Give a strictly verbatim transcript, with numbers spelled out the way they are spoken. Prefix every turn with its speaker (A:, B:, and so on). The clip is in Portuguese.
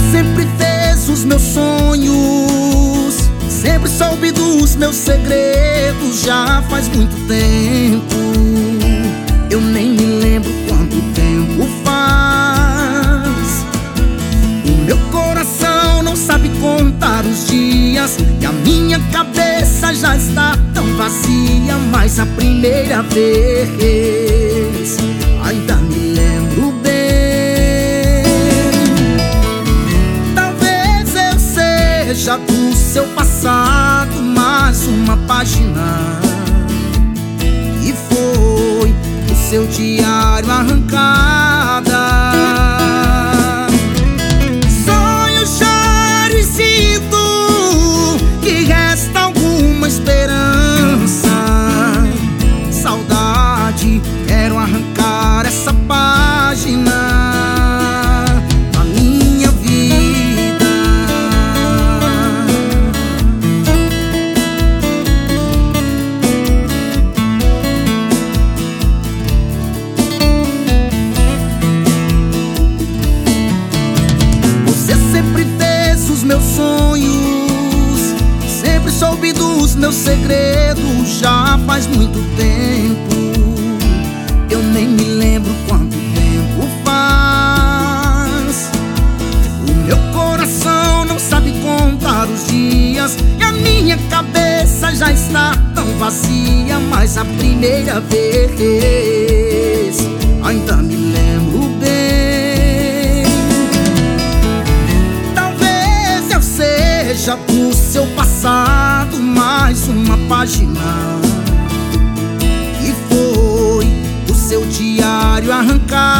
A: sempre fez os meus sonhos, sempre soube dos meus segredos. Já faz muito tempo, eu nem me lembro quanto tempo faz. O meu coração não sabe contar os dias e a minha cabeça já está tão vazia. Mas a primeira vez ainda me lembro bem. Talvez eu seja do seu passado mais uma página, e foi do seu diário arrancada. Sonhos já sinto que resta alguma esperança. Saudade, quero arrancar essa página da minha vida. Você sempre fez os meus sonhos, sempre soube dos meus segredos. Já faz muito tempo, eu nem me lembro quanto tempo faz. O meu coração não sabe contar os dias e a minha cabeça já está tão vazia. Mas a primeira vez ainda me lembro bem. Talvez eu seja do seu passado mais uma página, e foi do seu diário arrancado.